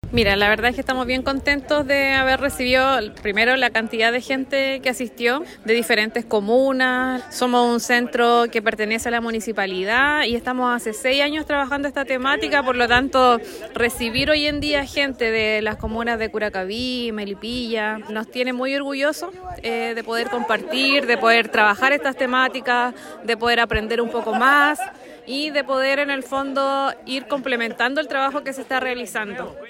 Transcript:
Mira, la verdad es que estamos bien contentos de haber recibido primero la cantidad de gente que asistió de diferentes comunas. Somos un centro que pertenece a la municipalidad y estamos hace 6 años trabajando esta temática, por lo tanto recibir hoy en día gente de las comunas de Curacaví, Melipilla, nos tiene muy orgullosos de poder compartir, de poder trabajar estas temáticas, de poder aprender un poco más y de poder en el fondo ir complementando el trabajo que se está realizando.